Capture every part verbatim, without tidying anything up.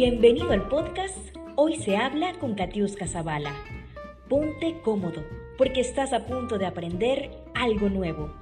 Bienvenido al podcast Hoy se habla con Katiuska Zavala. Ponte cómodo porque estás a punto de aprender algo nuevo.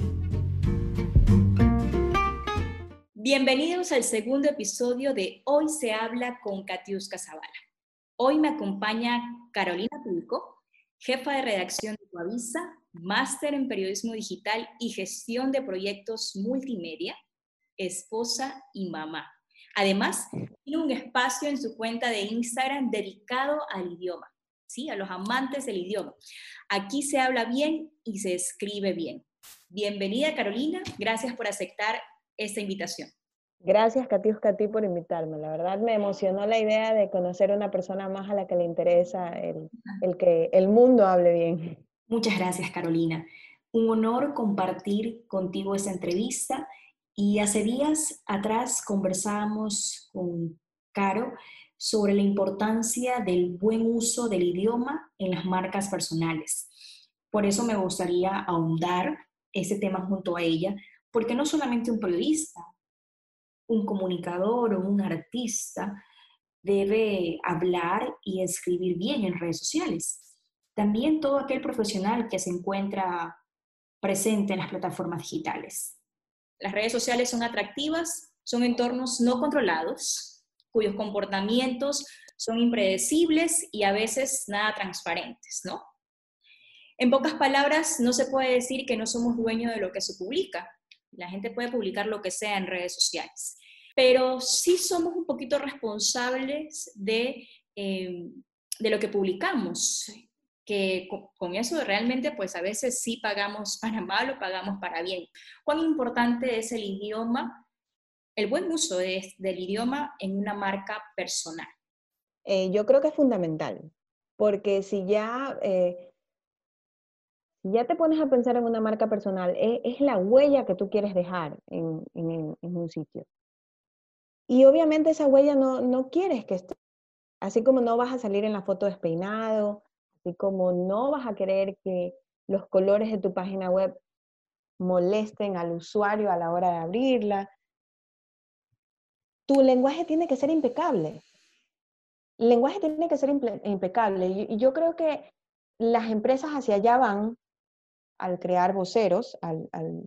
Bienvenidos al segundo episodio de Hoy se habla con Katiuska Zavala. Hoy me acompaña Carolina Pulco, jefa de redacción de Coavisa, máster en periodismo digital y gestión de proyectos multimedia, esposa y mamá. Además, tiene un espacio en su cuenta de Instagram dedicado al idioma, ¿sí? A los amantes del idioma. Aquí se habla bien y se escribe bien. Bienvenida, Carolina. Gracias por aceptar esta invitación. Gracias, Katiuska, a ti por invitarme. La verdad me emocionó la idea de conocer a una persona más a la que le interesa el, el que el mundo hable bien. Muchas gracias, Carolina. Un honor compartir contigo esta entrevista. Y hace días atrás conversábamos con Caro sobre la importancia del buen uso del idioma en las marcas personales. Por eso me gustaría ahondar ese tema junto a ella, porque no solamente un periodista, un comunicador o un artista debe hablar y escribir bien en redes sociales. También todo aquel profesional que se encuentra presente en las plataformas digitales. Las redes sociales son atractivas, son entornos no controlados, cuyos comportamientos son impredecibles y a veces nada transparentes, ¿no? En pocas palabras, no se puede decir que no somos dueños de lo que se publica. La gente puede publicar lo que sea en redes sociales, pero sí somos un poquito responsables de, eh, de lo que publicamos, que con eso realmente pues a veces sí pagamos para mal o pagamos para bien. ¿Cuán importante es el idioma, el buen uso de, del idioma en una marca personal? Eh, yo creo que es fundamental, porque si ya, eh, si ya te pones a pensar en una marca personal, es, es la huella que tú quieres dejar en, en, en un sitio. Y obviamente esa huella no, no quieres que esté, así como no vas a salir en la foto despeinado, así como no vas a querer que los colores de tu página web molesten al usuario a la hora de abrirla. Tu lenguaje tiene que ser impecable. El lenguaje tiene que ser impecable. Y, y yo creo que las empresas hacia allá van al crear voceros, al, al,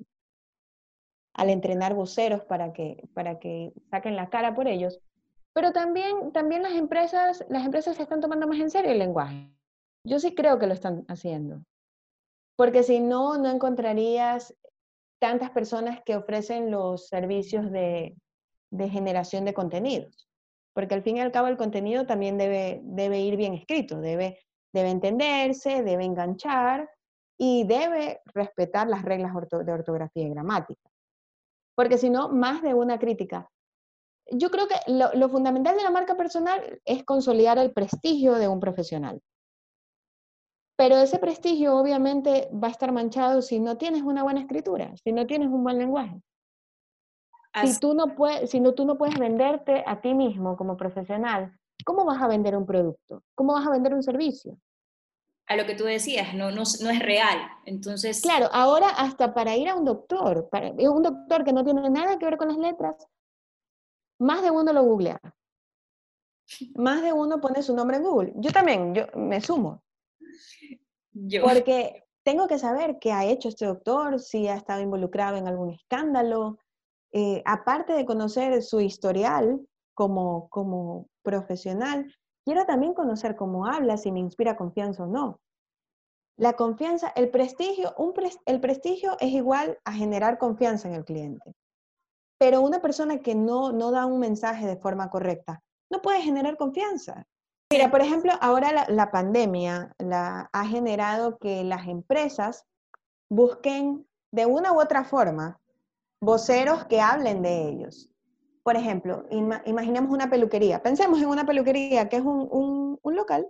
al entrenar voceros para que, para que saquen la cara por ellos. Pero también, también las empresas, las empresas se están tomando más en serio el lenguaje. Yo sí creo que lo están haciendo. Porque si no, no encontrarías tantas personas que ofrecen los servicios de, de generación de contenidos. Porque al fin y al cabo el contenido también debe, debe ir bien escrito, debe, debe entenderse, debe enganchar y debe respetar las reglas de ortografía y gramática. Porque si no, más de una crítica. Yo creo que lo, lo fundamental de la marca personal es consolidar el prestigio de un profesional. Pero ese prestigio obviamente va a estar manchado si no tienes una buena escritura, si no tienes un buen lenguaje. Si tú, no puedes, si no, tú no puedes venderte a ti mismo como profesional, ¿cómo vas a vender un producto? ¿Cómo vas a vender un servicio? A lo que tú decías, no, no, no es real. Entonces, claro, ahora hasta para ir a un doctor, para, un doctor que no tiene nada que ver con las letras, más de uno lo googlea. Más de uno pone su nombre en Google. Yo también, yo me sumo. Yo. Porque tengo que saber qué ha hecho este doctor, si ha estado involucrado en algún escándalo. Eh, aparte de conocer su historial como, como profesional, quiero también conocer cómo habla, si me inspira confianza o no. La confianza, el prestigio, un pre, el prestigio es igual a generar confianza en el cliente. Pero una persona que no, no da un mensaje de forma correcta, no puede generar confianza. Mira, por ejemplo, ahora la, la pandemia la, ha generado que las empresas busquen de una u otra forma voceros que hablen de ellos. Por ejemplo, ima, imaginemos una peluquería. Pensemos en una peluquería que es un, un, un local.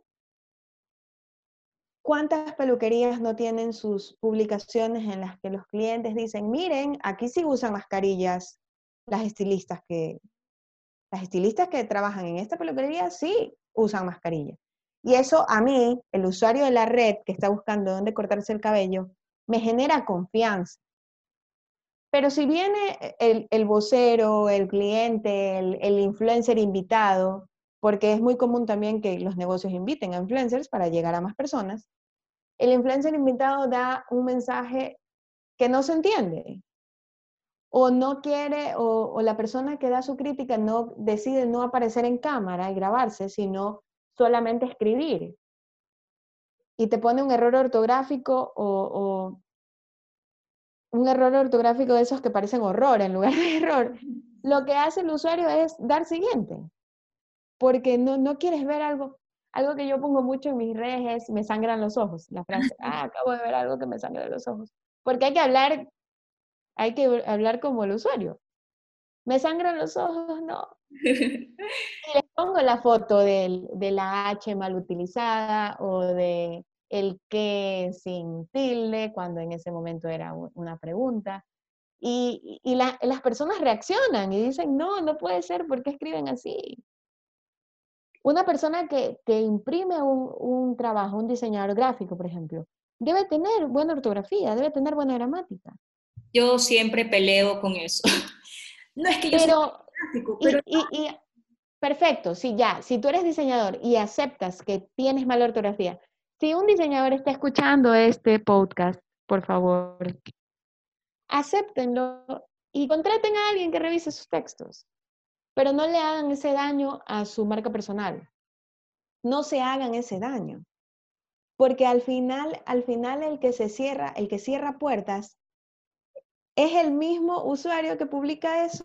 ¿Cuántas peluquerías no tienen sus publicaciones en las que los clientes dicen, miren, aquí sí usan mascarillas las estilistas que, las estilistas que trabajan en esta peluquería sí usan mascarilla? Y eso a mí, el usuario de la red que está buscando dónde cortarse el cabello, me genera confianza. Pero si viene el, el vocero, el cliente, el, el influencer invitado, porque es muy común también que los negocios inviten a influencers para llegar a más personas. El influencer invitado da un mensaje que no se entiende, o no quiere, o, o la persona que da su crítica no decide no aparecer en cámara y grabarse, sino solamente escribir. Y te pone un error ortográfico o, o un error ortográfico de esos que parecen horror en lugar de error. Lo que hace el usuario es dar siguiente, porque no, no quieres ver algo. Algo que yo pongo mucho en mis redes es, me sangran los ojos, la frase, ah, acabo de ver algo que me sangra los ojos. Porque hay que hablar, hay que hablar como el usuario. Me sangran los ojos, no. Y les pongo la foto del, de la H mal utilizada o de el que sin tilde, cuando en ese momento era una pregunta. Y, y la, las personas reaccionan y dicen, no, no puede ser, ¿por qué escriben así? Una persona que, que imprime un, un trabajo, un diseñador gráfico, por ejemplo, debe tener buena ortografía, debe tener buena gramática. Yo siempre peleo con eso. No es que yo sea Pero, gráfico, pero y, y, y perfecto, si ya, si tú eres diseñador y aceptas que tienes mala ortografía, si un diseñador está escuchando este podcast, por favor, acéptenlo y contraten a alguien que revise sus textos, pero no le hagan ese daño a su marca personal. No se hagan ese daño, porque al final, al final el que se cierra, el que cierra puertas es el mismo usuario que publica eso.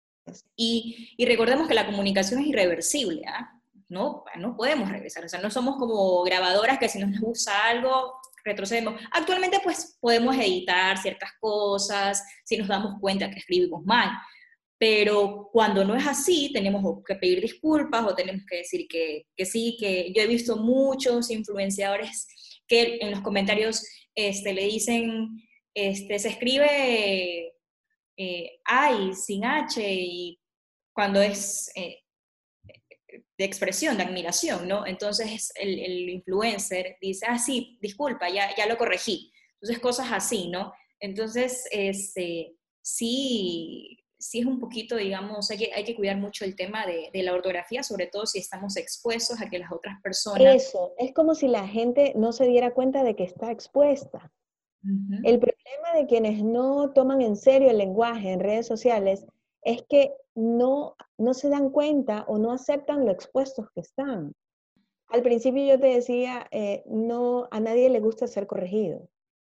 Y, y recordemos que la comunicación es irreversible, ¿ah? No, no podemos regresar, o sea, no somos como grabadoras que si nos gusta algo, retrocedemos. Actualmente, pues, podemos editar ciertas cosas, si nos damos cuenta que escribimos mal, pero cuando no es así, tenemos que pedir disculpas o tenemos que decir que, que sí, que yo he visto muchos influenciadores que en los comentarios este, le dicen, este, se escribe eh, ay, sin H, y cuando es eh, de expresión, de admiración, ¿no? Entonces el, el influencer dice, ah, sí, disculpa, ya, ya lo corregí. Entonces cosas así, ¿no? Entonces, este, sí, sí es un poquito, digamos, hay que, hay que cuidar mucho el tema de, de la ortografía, sobre todo si estamos expuestos a que las otras personas... Eso, es como si la gente no se diera cuenta de que está expuesta. Ujú. El problema de quienes no toman en serio el lenguaje en redes sociales es que no, no se dan cuenta o no aceptan lo expuestos que están. Al principio yo te decía, eh, no, a nadie le gusta ser corregido.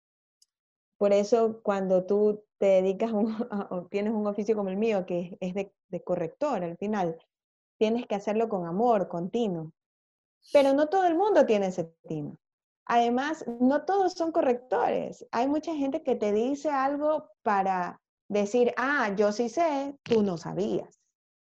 Por eso cuando tú te dedicas un, o tienes un oficio como el mío, que es de, de corrector al final, tienes que hacerlo con amor, con tino. Pero no todo el mundo tiene ese tino. Además, no todos son correctores. Hay mucha gente que te dice algo para decir, ah, yo sí sé, tú no sabías.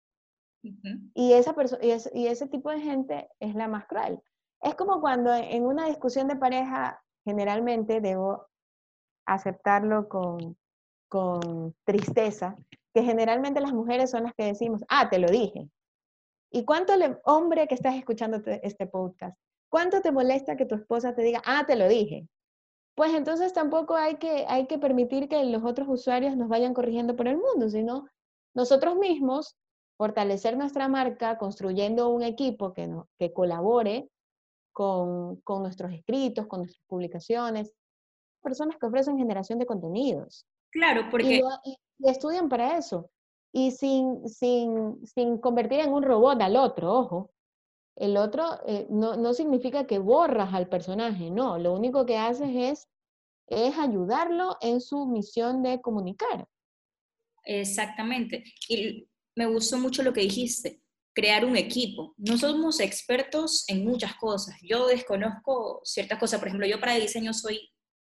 Ujú. Y, esa y, es y ese tipo de gente es la más cruel. Es como cuando en una discusión de pareja, generalmente debo aceptarlo con, con tristeza, que generalmente las mujeres son las que decimos, ah, te lo dije. ¿Y cuánto le, hombre que estás escuchando este podcast, cuánto te molesta que tu esposa te diga, ah, te lo dije? Pues entonces tampoco hay que, hay que permitir que los otros usuarios nos vayan corrigiendo por el mundo, sino nosotros mismos fortalecer nuestra marca construyendo un equipo que, no, que colabore con, con nuestros escritos, con nuestras publicaciones, personas que ofrecen generación de contenidos Claro, y, porque lo, y, y estudian para eso. Y sin, sin, sin convertir en un robot al otro, ojo. El otro eh, no, no significa que borras al personaje, no. Lo único que haces es, es ayudarlo en su misión de comunicar. exactamente. Y me gustó mucho lo que dijiste, crear un equipo. No somos expertos en muchas cosas. Yo desconozco ciertas cosas. Por ejemplo, yo para diseño soy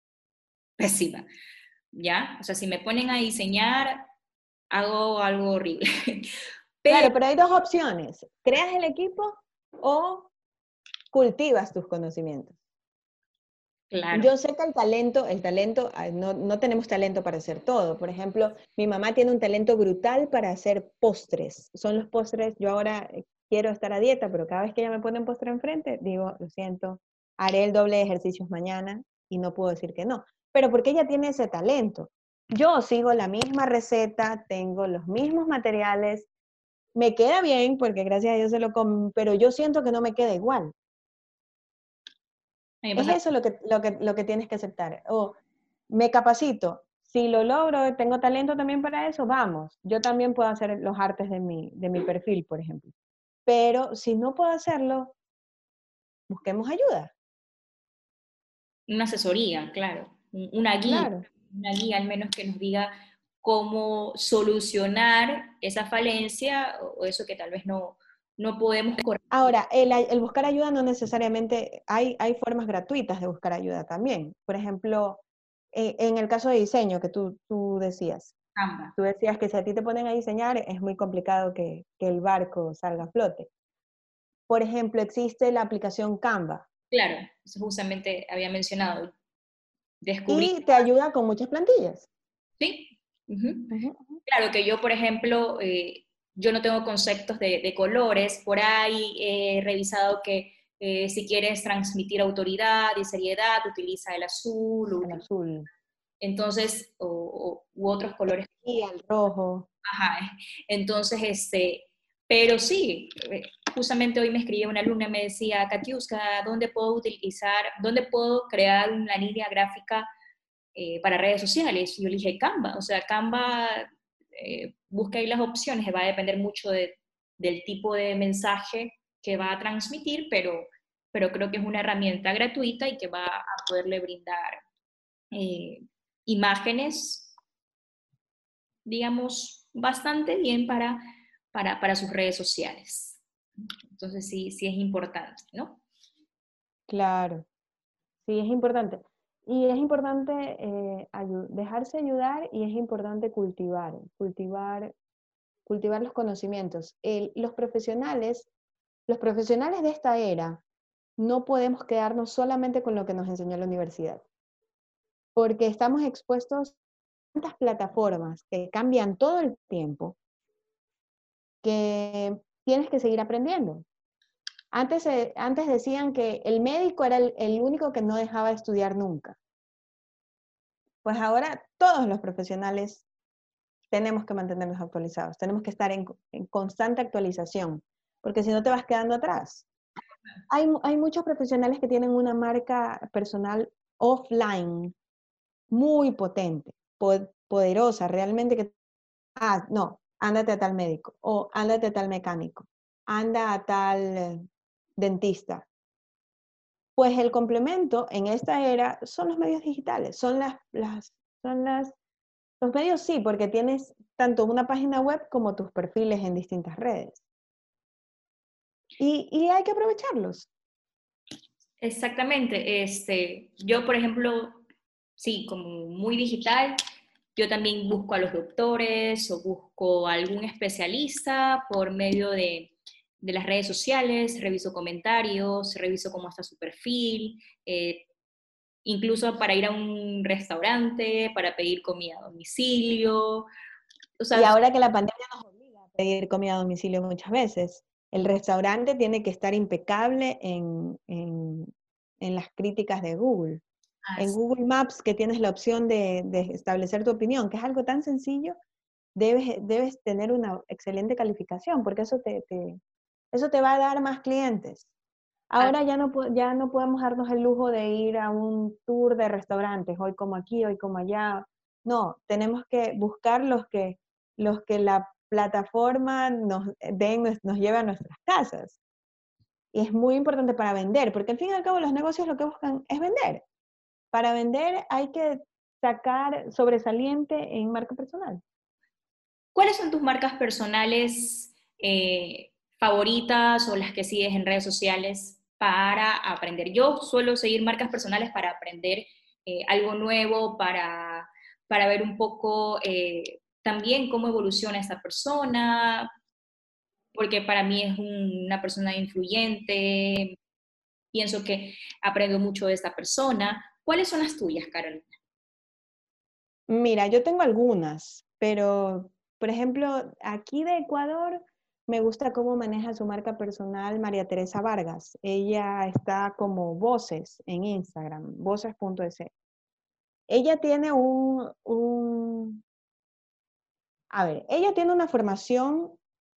pésima, ¿ya? O sea, si me ponen a diseñar, hago algo horrible. Pero, Claro, pero hay dos opciones. ¿Creas el equipo o cultivas tus conocimientos? claro, Yo sé que el talento, el talento, no, no tenemos talento para hacer todo. Por ejemplo, mi mamá tiene un talento brutal para hacer postres. Son los postres, yo ahora eh, quiero estar a dieta, pero cada vez que ella me pone un postre enfrente, digo, lo siento, haré el doble de ejercicios mañana y no puedo decir que no. Pero porque ella tiene ese talento. Yo sigo la misma receta, tengo los mismos materiales, me queda bien porque gracias a Dios se lo comen, pero yo siento que no me queda igual. A mí me Es pasa. eso lo que, lo que, lo que tienes que aceptar. O me capacito. Si lo logro, tengo talento también para eso, vamos. Yo también puedo hacer los artes de mi, de mi perfil, por ejemplo. Pero si no puedo hacerlo, busquemos ayuda. Una asesoría, claro, una guía, Claro. una guía al menos que nos diga cómo solucionar esa falencia o eso que tal vez no, no podemos corregir. Ahora, el, el buscar ayuda no necesariamente, hay, hay formas gratuitas de buscar ayuda también. Por ejemplo, eh, en el caso de diseño que tú, tú decías, Canva. tú decías que si a ti te ponen a diseñar es muy complicado que, que el barco salga a flote. Por ejemplo, existe la aplicación Canva Claro, eso justamente había mencionado, descubrir, y te ayuda con muchas plantillas. ¿sí? Ujú. Ujú, ujú. Claro que yo, por ejemplo, eh, yo no tengo conceptos de, de colores, por ahí he revisado que eh, si quieres transmitir autoridad y seriedad, utiliza el azul, El utiliza, azul. entonces, o, o, u otros colores. Y el rojo. Ajá, entonces, este, pero sí, eh, justamente hoy me escribió una alumna, me decía, Katiuska, ¿dónde puedo utilizar, dónde puedo crear una línea gráfica eh, para redes sociales? Y yo le dije, Canva, o sea, Canva, eh, busca ahí las opciones, va a depender mucho de, del tipo de mensaje que va a transmitir, pero, pero creo que es una herramienta gratuita y que va a poderle brindar eh, imágenes, digamos, bastante bien para, para, para sus redes sociales. Entonces sí, sí es importante, ¿no? Claro. Sí, es importante. Y es importante eh, ayu- dejarse ayudar y es importante cultivar, cultivar, cultivar los conocimientos. El- los profesionales, los profesionales de esta era, no podemos quedarnos solamente con lo que nos enseñó la universidad, porque estamos expuestos a tantas plataformas que cambian todo el tiempo que tienes que seguir aprendiendo. Antes, eh, antes decían que el médico era el, el único que no dejaba de estudiar nunca. Pues ahora todos los profesionales tenemos que mantenernos actualizados, tenemos que estar en, en constante actualización, porque si no te vas quedando atrás. Hay, hay muchos profesionales que tienen una marca personal offline muy potente, po- poderosa, realmente que, ah, no, ándate a tal médico, o ándate a tal mecánico, anda a tal eh, dentista. Pues el complemento en esta era son los medios digitales, son las, las, son las, los medios sí, porque tienes tanto una página web como tus perfiles en distintas redes. Y, y hay que aprovecharlos. Exactamente. Este, yo, por ejemplo, sí, como muy digital, yo también busco a los doctores o busco a algún especialista por medio de, de las redes sociales, reviso comentarios, reviso cómo está su perfil, eh, incluso para ir a un restaurante, para pedir comida a domicilio. O Y sea, ahora que la pandemia nos obliga a pedir comida a domicilio muchas veces, el restaurante tiene que estar impecable en, en, en las críticas de Google. En Google Maps, que tienes la opción de, de establecer tu opinión, que es algo tan sencillo, debes, debes tener una excelente calificación, porque eso te, te, eso te va a dar más clientes. Ahora ya no, ya no podemos darnos el lujo de ir a un tour de restaurantes, hoy como aquí, hoy como allá. No, tenemos que buscar los que, los que la plataforma nos, den, nos lleve a nuestras casas. Y es muy importante para vender, porque al fin y al cabo los negocios lo que buscan es vender. Para vender hay que sacar sobresaliente en marca personal. ¿cuáles son tus marcas personales eh, favoritas o las que sigues en redes sociales para aprender? Yo suelo seguir marcas personales para aprender eh, algo nuevo, para, para ver un poco eh, también cómo evoluciona esta persona, porque para mí es un- una persona influyente, pienso que aprendo mucho de esta persona. ¿Cuáles son las tuyas, Carolina? Mira, yo tengo algunas, pero por ejemplo, aquí de Ecuador me gusta cómo maneja su marca personal María Teresa Vargas. Ella está como Voces en Instagram, voces punto es. Ella tiene un, un, a ver, ella tiene una formación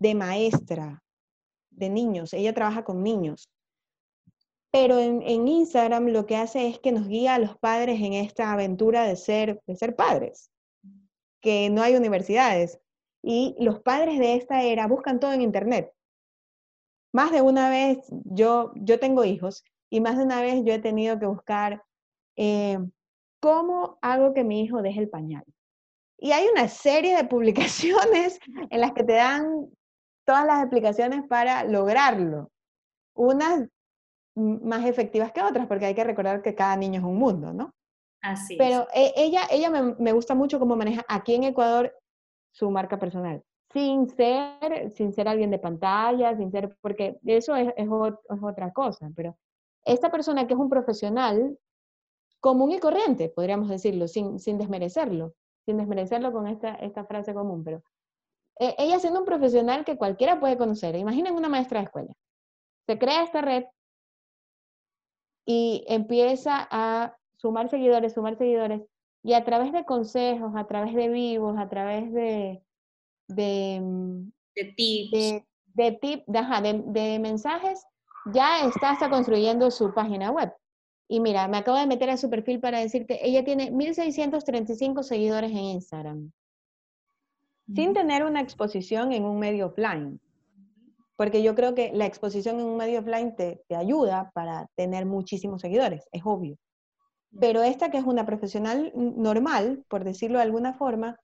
de maestra de niños, ella trabaja con niños. Pero en, en Instagram lo que hace es que nos guía a los padres en esta aventura de ser, de ser padres, que no hay universidades. Y los padres de esta era buscan todo en Internet. Más de una vez, yo, yo tengo hijos, y más de una vez yo he tenido que buscar eh, cómo hago que mi hijo deje el pañal. Y hay una serie de publicaciones en las que te dan todas las explicaciones para lograrlo. Unas más efectivas que otras, porque hay que recordar que cada niño es un mundo, ¿no? Así es. Pero eh, ella, ella me, me gusta mucho cómo maneja aquí en Ecuador su marca personal, sin ser, sin ser alguien de pantalla, sin ser, porque eso es, es, ot- es otra cosa, pero esta persona que es un profesional común y corriente, podríamos decirlo, sin, sin desmerecerlo, sin desmerecerlo con esta, esta frase común, pero eh, ella siendo un profesional que cualquiera puede conocer, imaginen una maestra de escuela, se crea esta red y empieza a sumar seguidores, sumar seguidores, y a través de consejos, a través de vivos, a través de, de, mm, De tips. de, de, tip, de, ajá, de, de mensajes, ya está hasta construyendo su página web. Y mira, me acabo de meter a su perfil para decirte, ella tiene mil seiscientos treinta y cinco seguidores en Instagram, sin tener una exposición en un medio offline. Porque yo creo que la exposición en un medio offline te, te ayuda para tener muchísimos seguidores, es obvio. Pero esta que es una profesional normal, por decirlo de alguna forma,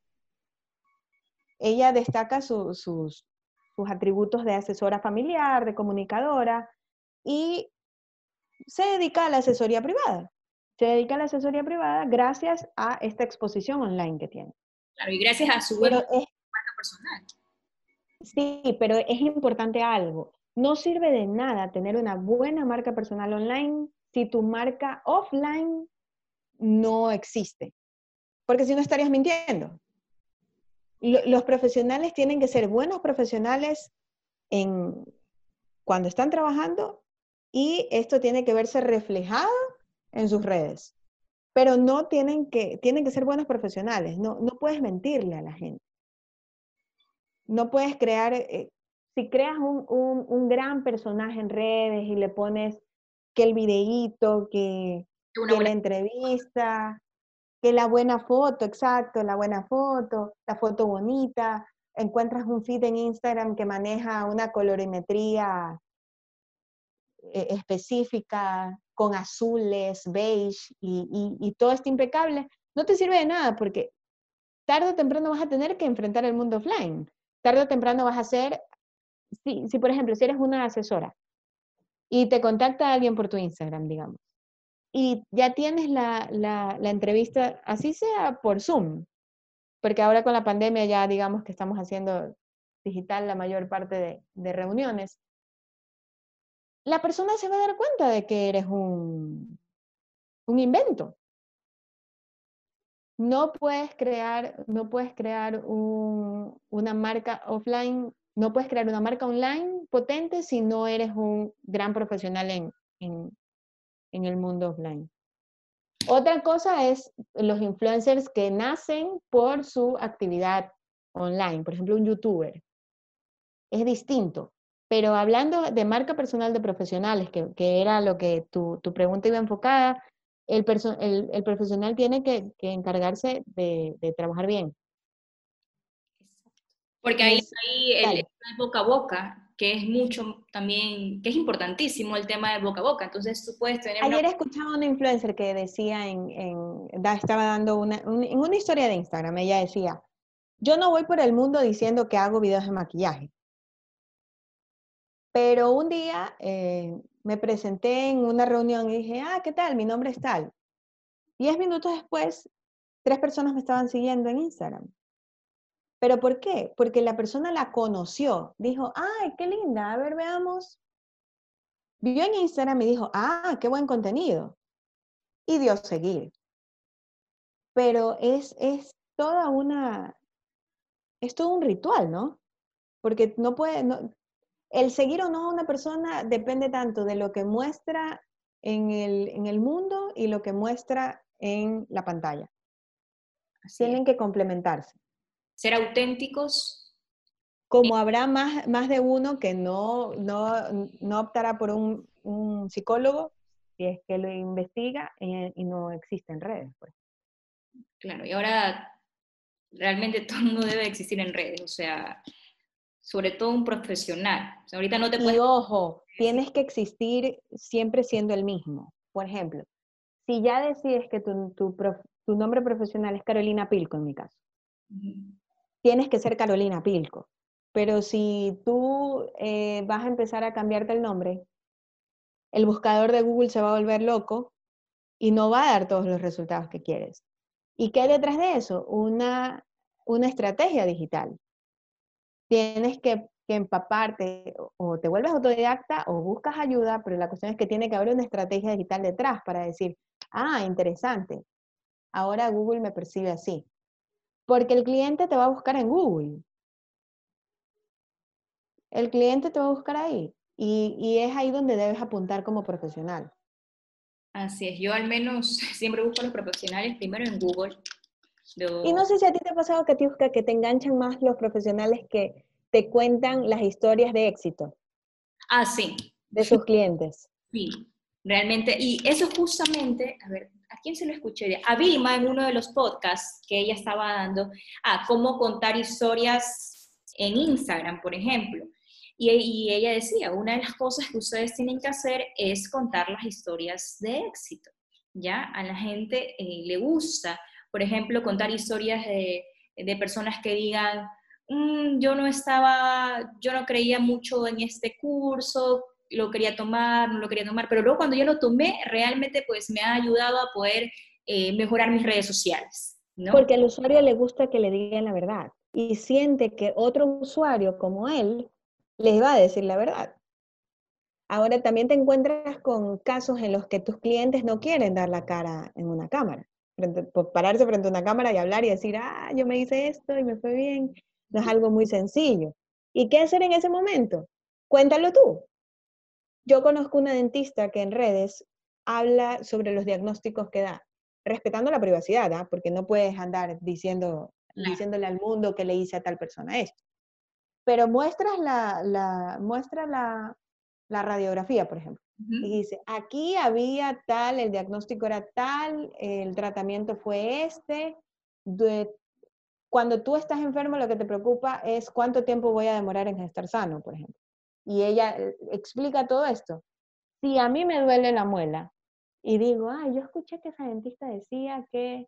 ella destaca su- sus, sus atributos de asesora familiar, de comunicadora, y se dedica a la asesoría privada. Se dedica a la asesoría privada gracias a esta exposición online que tiene. Claro, y gracias a su buen Pero es, marca personal. sí, pero es importante algo. No sirve de nada tener una buena marca personal online si tu marca offline no existe. Porque si no estarías mintiendo. Lo- los profesionales tienen que ser buenos profesionales en, cuando están trabajando, y esto tiene que verse reflejado en sus redes. Pero no tienen que, tienen que ser buenos profesionales. No, no puedes mentirle a la gente. No puedes crear, eh, si creas un, un, un gran personaje en redes y le pones que el videíto, que, Una que la buena. entrevista, que la buena foto, exacto, la buena foto, la foto bonita, encuentras un feed en Instagram que maneja una colorimetría eh, específica, con azules, beige, y, y, y todo está impecable, no te sirve de nada porque tarde o temprano vas a tener que enfrentar el mundo offline. Tarde o temprano vas a ser, si, si por ejemplo, si eres una asesora y te contacta alguien por tu Instagram, digamos, y ya tienes la, la, la entrevista, así sea por Zoom, porque ahora con la pandemia ya digamos que estamos haciendo digital la mayor parte de, de reuniones, la persona se va a dar cuenta de que eres un, un invento. No puedes crear, no puedes crear un, una marca offline, no puedes crear una marca online potente si no eres un gran profesional en, en, en el mundo offline. Otra cosa es los influencers que nacen por su actividad online, por ejemplo, un youtuber. Es distinto. Pero hablando de marca personal de profesionales, que, que era lo que tu, tu pregunta iba enfocada, el, perso el, el profesional tiene que, que encargarse de, de trabajar bien. Porque ahí, Es, ahí el, el dale. boca a boca, que es mucho también, que es importantísimo el tema del boca a boca. Entonces tú puedes tener una. Ayer escuchaba a una influencer que decía, en, en da, estaba dando una, un, en una historia de Instagram, ella decía, yo no voy por el mundo diciendo que hago videos de maquillaje, pero un día eh, me presenté en una reunión y dije, ah, ¿qué tal? Mi nombre es tal. Diez minutos después, tres personas me estaban siguiendo en Instagram. ¿Pero por qué? Porque la persona la conoció. Dijo, ay, qué linda, a ver, veamos. Vio en Instagram y dijo, ah, qué buen contenido. Y dio seguir. Pero es, es toda una, es todo un ritual, ¿no? Porque no puede, no, el seguir o no a una persona depende tanto de lo que muestra en el, en el mundo y lo que muestra en la pantalla. Así es. Tienen que complementarse. Ser auténticos Como habrá más, más de uno que no, no, no optará por un, un psicólogo si es que lo investiga y, y no existe en redes. Pues. Claro, y ahora realmente todo el mundo debe existir en redes, o sea, sobre todo un profesional. O sea, ahorita no te Y puedes ojo, decir, tienes que existir siempre siendo el mismo. Por ejemplo, si ya decides que tu, tu, prof, tu nombre profesional es Carolina Pilco, en mi caso, uh-huh, tienes que ser Carolina Pilco. Pero si tú eh, vas a empezar a cambiarte el nombre, el buscador de Google se va a volver loco y no va a dar todos los resultados que quieres. ¿Y qué hay detrás de eso? Una, una estrategia digital. Tienes que, que empaparte, o te vuelves autodidacta o buscas ayuda, pero la cuestión es que tiene que haber una estrategia digital detrás para decir, ah, interesante, ahora Google me percibe así. Porque el cliente te va a buscar en Google. El cliente te va a buscar ahí. Y, y es ahí donde debes apuntar como profesional. así es, yo al menos siempre busco a los profesionales primero en Google. Y Lo... no sé si a ti te ha pasado, Katiuska, que te enganchan más los profesionales que te cuentan las historias de éxito Ah, sí, de sus clientes. sí, realmente, y eso justamente, a ver, ¿a quién se lo escuché? A Vilma en uno de los podcasts que ella estaba dando, a cómo contar historias en Instagram, por ejemplo. Y, y ella decía, una de las cosas que ustedes tienen que hacer es contar las historias de éxito, ¿ya? A la gente eh, le gusta, por ejemplo, contar historias de, de personas que digan, mm, yo no estaba, yo no creía mucho en este curso, lo quería tomar, no lo quería tomar, pero luego cuando yo lo tomé, realmente pues me ha ayudado a poder eh, mejorar mis redes sociales, ¿no? Porque al usuario le gusta que le digan la verdad y siente que otro usuario como él les va a decir la verdad. Ahora también te encuentras con casos en los que tus clientes no quieren dar la cara en una cámara. Frente, pararse frente a una cámara y hablar y decir, ah, yo me hice esto y me fue bien. No es algo muy sencillo. ¿Y qué hacer en ese momento? Cuéntalo tú. Yo conozco una dentista que en redes habla sobre los diagnósticos que da, respetando la privacidad, ¿eh? Porque no puedes andar diciendo, Claro. diciéndole al mundo que le hice a tal persona esto. Pero muestras la, la, muestra la, la radiografía, por ejemplo, Uh-huh. y dice, aquí había tal, el diagnóstico era tal, el tratamiento fue este, de, cuando tú estás enfermo lo que te preocupa es cuánto tiempo voy a demorar en estar sano, por ejemplo. Y ella explica todo esto. Si a mí me duele la muela y digo, ah, yo escuché que esa dentista decía que,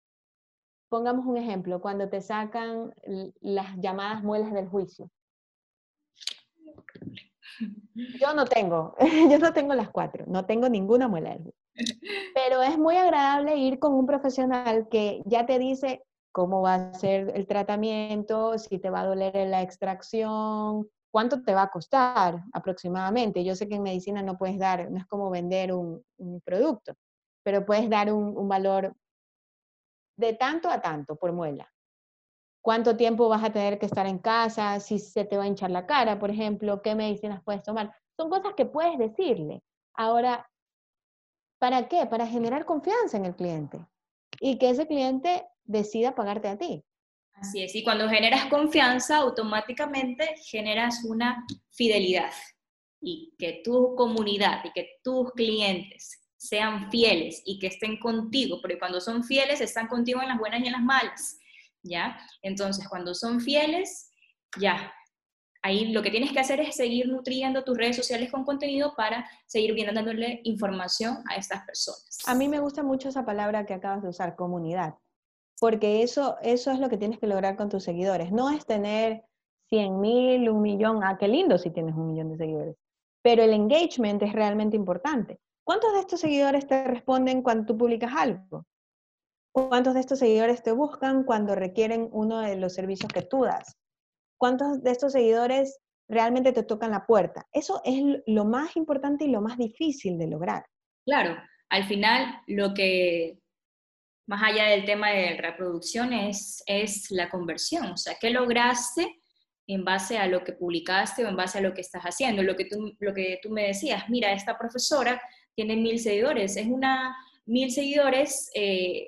pongamos un ejemplo, cuando te sacan las llamadas muelas del juicio. Yo no tengo, yo no tengo las cuatro, no tengo ninguna muela del juicio. Pero es muy agradable ir con un profesional que ya te dice cómo va a ser el tratamiento, si te va a doler la extracción, cuánto te va a costar aproximadamente. Yo sé que en medicina no puedes dar, no es como vender un, un producto, pero puedes dar un, un valor de tanto a tanto por muela. ¿Cuánto tiempo vas a tener que estar en casa? Si se te va a hinchar la cara, por ejemplo, ¿qué medicinas puedes tomar? Son cosas que puedes decirle. Ahora, ¿para qué? Para generar confianza en el cliente y que ese cliente decida pagarte a ti. Así es, y cuando generas confianza, automáticamente generas una fidelidad y que tu comunidad y que tus clientes sean fieles y que estén contigo, porque cuando son fieles están contigo en las buenas y en las malas, ¿ya? Entonces, cuando son fieles, ya, ahí lo que tienes que hacer es seguir nutriendo tus redes sociales con contenido para seguir viendo, dándole información a estas personas. A mí me gusta mucho esa palabra que acabas de usar, comunidad, porque eso, eso es lo que tienes que lograr con tus seguidores. No es tener cien mil, un millón, ah, qué lindo si tienes un millón de seguidores, pero el engagement es realmente importante. ¿Cuántos de estos seguidores te responden cuando tú publicas algo? ¿Cuántos de estos seguidores te buscan cuando requieren uno de los servicios que tú das? ¿Cuántos de estos seguidores realmente te tocan la puerta? Eso es lo más importante y lo más difícil de lograr. Claro, al final lo que, más allá del tema de reproducción, es, es la conversión. O sea, ¿qué lograste en base a lo que publicaste o en base a lo que estás haciendo? Lo que tú, lo que tú me decías, mira, esta profesora tiene mil seguidores, es una mil seguidores, eh,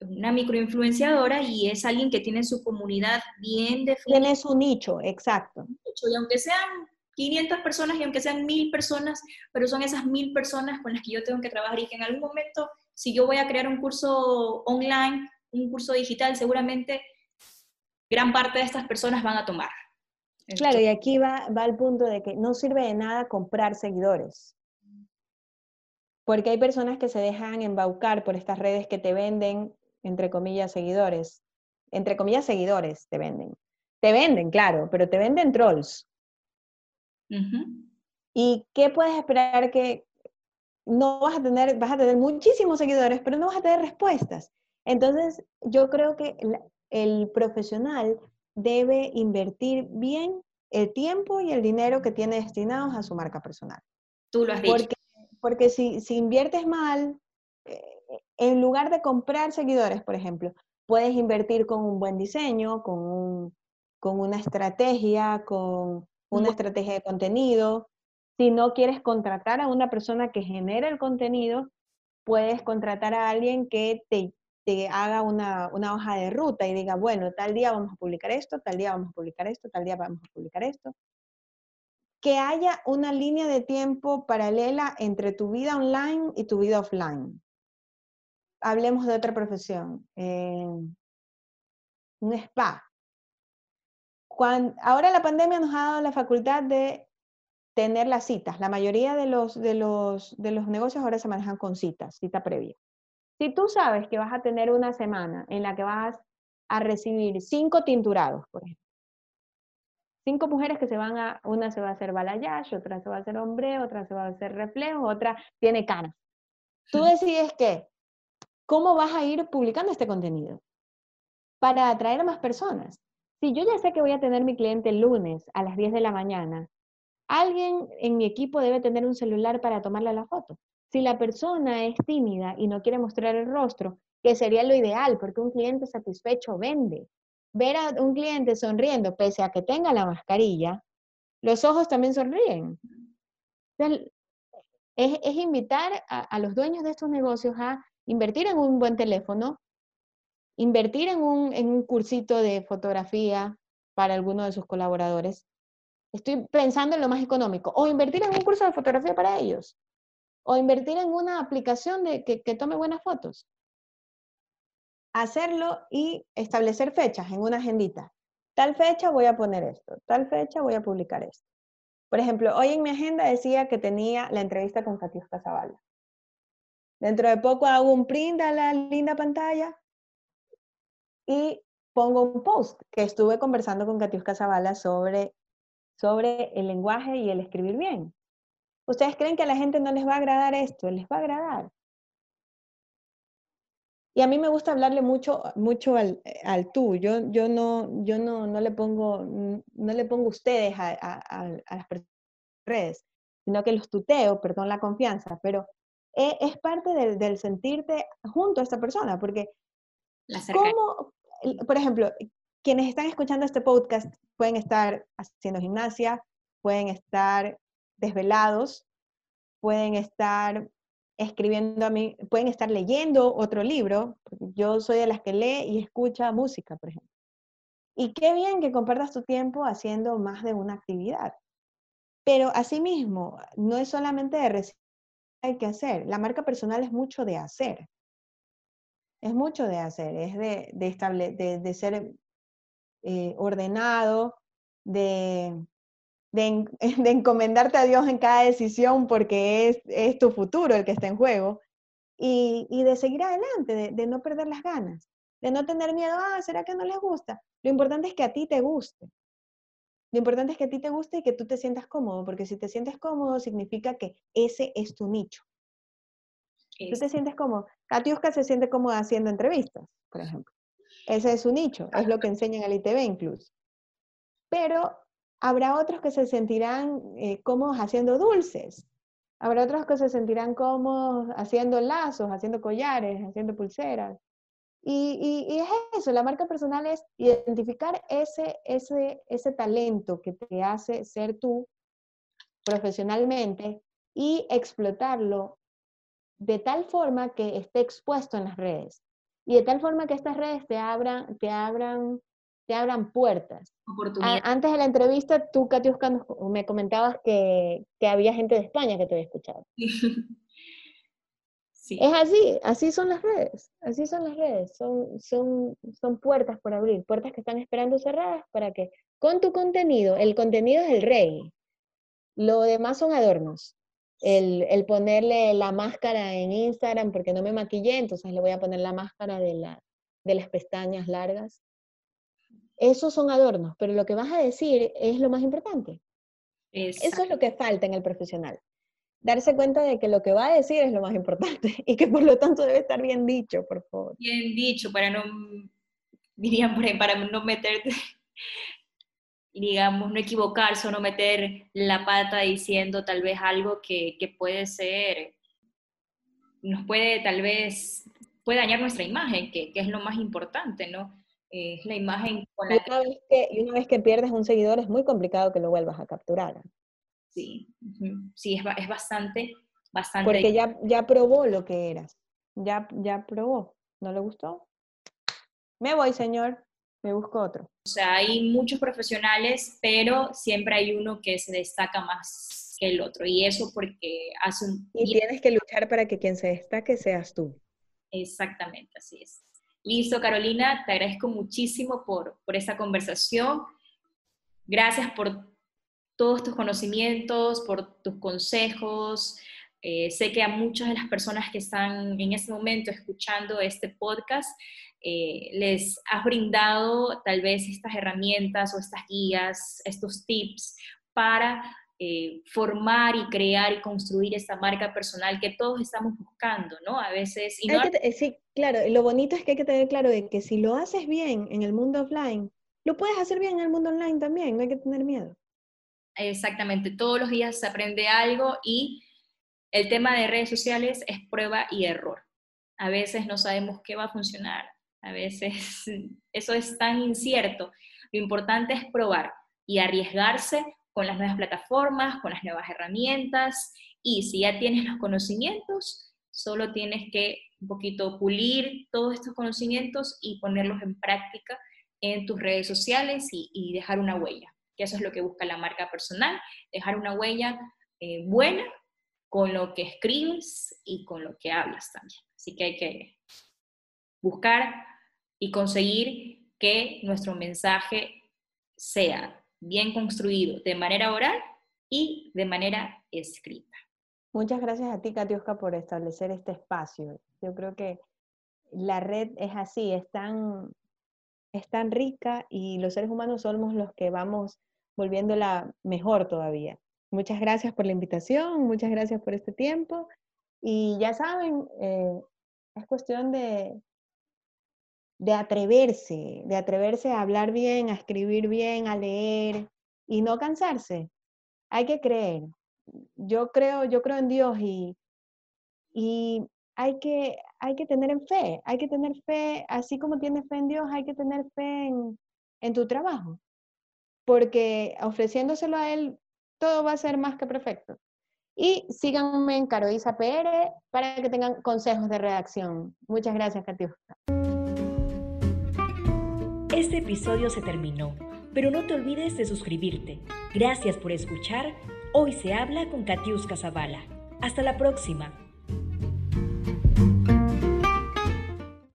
una microinfluenciadora y es alguien que tiene su comunidad bien definida. Tiene su nicho, exacto. Y aunque sean quinientas personas y aunque sean mil personas, pero son esas mil personas con las que yo tengo que trabajar y que en algún momento, si yo voy a crear un curso online, un curso digital, seguramente gran parte de estas personas van a tomar. Claro, Entonces, y aquí va, va el punto de que no sirve de nada comprar seguidores. Porque hay personas que se dejan embaucar por estas redes que te venden, entre comillas, seguidores. Entre comillas, seguidores te venden. Te venden, claro, pero te venden trolls. uh-huh. ¿Y qué puedes esperar? Que no vas a tener, vas a tener muchísimos seguidores, pero no vas a tener respuestas. Entonces, yo creo que el, el profesional debe invertir bien el tiempo y el dinero que tiene destinados a su marca personal. Tú lo has dicho. Porque, porque si, si inviertes mal, eh, en lugar de comprar seguidores, por ejemplo, puedes invertir con un buen diseño, con, un, con una estrategia, con una estrategia de contenido. Si no quieres contratar a una persona que genere el contenido, puedes contratar a alguien que te, te haga una, una hoja de ruta y diga, bueno, tal día vamos a publicar esto, tal día vamos a publicar esto, tal día vamos a publicar esto. Que haya una línea de tiempo paralela entre tu vida online y tu vida offline. Hablemos de otra profesión, eh, un spa. Cuando, ahora la pandemia nos ha dado la facultad de tener las citas. La mayoría de los, de los, de los negocios ahora se manejan con citas, cita previa. Si tú sabes que vas a tener una semana en la que vas a recibir cinco tinturados, por ejemplo, cinco mujeres que se van a, una se va a hacer balayage, otra se va a hacer hombre, otra se va a hacer reflejo, otra tiene canas. Tú decides que, ¿cómo vas a ir publicando este contenido? Para atraer a más personas. Si yo ya sé que voy a tener mi cliente el lunes a las diez de la mañana, alguien en mi equipo debe tener un celular para tomarle la foto. Si la persona es tímida y no quiere mostrar el rostro, que sería lo ideal, porque un cliente satisfecho vende. Ver a un cliente sonriendo, pese a que tenga la mascarilla, los ojos también sonríen. Entonces, es, es invitar a, a los dueños de estos negocios a invertir en un buen teléfono, invertir en un, en un cursito de fotografía para alguno de sus colaboradores. Estoy pensando en lo más económico. O invertir en un curso de fotografía para ellos. O invertir en una aplicación de, que, que tome buenas fotos. Hacerlo y establecer fechas en una agendita. Tal fecha voy a poner esto. Tal fecha voy a publicar esto. Por ejemplo, hoy en mi agenda decía que tenía la entrevista con Katiuska Zavala. Dentro de poco hago un print a la linda pantalla y pongo un post que estuve conversando con Katiuska Zavala sobre, sobre el lenguaje y el escribir bien. ¿Ustedes creen que a la gente no les va a agradar esto? Les va a agradar. Y a mí me gusta hablarle mucho, mucho al, al tú. Yo, yo, no, yo no, no le pongo, no le pongo ustedes a, a, a las redes, sino que los tuteo, perdón la confianza, pero es, es parte del, del sentirte junto a esta persona, porque ¿cómo, por ejemplo, quienes están escuchando este podcast pueden estar haciendo gimnasia, pueden estar desvelados, pueden estar escribiendo a mí, pueden estar leyendo otro libro, porque yo soy de las que lee y escucha música, por ejemplo. Y qué bien que compartas tu tiempo haciendo más de una actividad. Pero asimismo, no es solamente de recibir, hay que hacer. La marca personal es mucho de hacer. Es mucho de hacer, es de, de, estable, de, de ser eh, ordenado, de, de, de encomendarte a Dios en cada decisión porque es, es tu futuro el que está en juego. Y, y de seguir adelante, de, de no perder las ganas, de no tener miedo, ah, ¿será que no les gusta? Lo importante es que a ti te guste. Lo importante es que a ti te guste y que tú te sientas cómodo, porque si te sientes cómodo significa que ese es tu nicho. Tú te sientes cómodo. Katiuska se siente cómoda haciendo entrevistas, por ejemplo. Ese es su nicho, es lo que enseñan al I T V incluso. Pero habrá otros que se sentirán eh, cómodos haciendo dulces. Habrá otros que se sentirán cómodos haciendo lazos, haciendo collares, haciendo pulseras. Y, y, y es eso, la marca personal es identificar ese, ese, ese talento que te hace ser tú profesionalmente y explotarlo de tal forma que esté expuesto en las redes. y de tal forma que estas redes te abran, te abran, te abran puertas. A, antes de la entrevista, tú, Katiuska, me comentabas que, que había gente de España que te había escuchado. Sí. Es así, así son las redes, así son las redes, son, son, son puertas por abrir, puertas que están esperando cerradas para que con tu contenido, el contenido es el rey, lo demás son adornos. El, el ponerle la máscara en Instagram porque no me maquillé, entonces le voy a poner la máscara de, la, de las pestañas largas. Esos son adornos, pero lo que vas a decir es lo más importante. Exacto. Eso es lo que falta en el profesional. Darse cuenta de que lo que va a decir es lo más importante y que por lo tanto debe estar bien dicho, por favor. Bien dicho, para no, dirían, para no meterte, digamos, no equivocarse o no meter la pata diciendo tal vez algo que, que puede ser, nos puede tal vez, puede dañar nuestra imagen, que, que es lo más importante, ¿no? Es eh, la imagen con la y una, vez que, y una vez que pierdes un seguidor es muy complicado que lo vuelvas a capturar. Sí, sí, es, es bastante, bastante. Porque ya, ya probó lo que eras, ya, ya probó, ¿no le gustó? Me voy, señor, me busco otro. O sea, hay muchos profesionales, pero siempre hay uno que se destaca más que el otro, y eso porque hace un... Y tienes que luchar para que quien se destaque seas tú. Exactamente, así es. Listo, Carolina, te agradezco muchísimo por, por esta conversación. Gracias por todos tus conocimientos, por tus consejos. Eh, sé que a muchas de las personas que están en este momento escuchando este podcast, eh, les has brindado tal vez estas herramientas o estas guías, estos tips para eh, formar y crear y construir esta marca personal que todos estamos buscando, ¿no? A veces... Y no... hay que, sí, claro, lo bonito es que hay que tener claro de que si lo haces bien en el mundo offline, lo puedes hacer bien en el mundo online también, no hay que tener miedo. Exactamente, todos los días se aprende algo y el tema de redes sociales es prueba y error. A veces no sabemos qué va a funcionar, a veces eso es tan incierto. Lo importante es probar y arriesgarse con las nuevas plataformas, con las nuevas herramientas, y si ya tienes los conocimientos, solo tienes que un poquito pulir todos estos conocimientos y ponerlos en práctica en tus redes sociales y, y dejar una huella, que eso es lo que busca la marca personal, dejar una huella eh, buena con lo que escribes y con lo que hablas también. Así que hay que buscar y conseguir que nuestro mensaje sea bien construido de manera oral y de manera escrita. Muchas gracias a ti, Katiuska, por establecer este espacio. Yo creo que la red es así, es tan, es tan rica y los seres humanos somos los que vamos volviéndola mejor todavía. Muchas gracias por la invitación, muchas gracias por este tiempo. Y ya saben, eh, es cuestión de, de atreverse, de atreverse a hablar bien, a escribir bien, a leer y no cansarse. Hay que creer. Yo creo, yo creo en Dios y, y hay que, hay que tener en fe, hay que tener fe, así como tienes fe en Dios, hay que tener fe en, en tu trabajo. Porque ofreciéndoselo a Él, todo va a ser más que perfecto. Y síganme en Caroisa P R para que tengan consejos de redacción. Muchas gracias, Katiuska. Este episodio se terminó, pero no te olvides de suscribirte. Gracias por escuchar Hoy se habla con Katiuska Zavala. Hasta la próxima.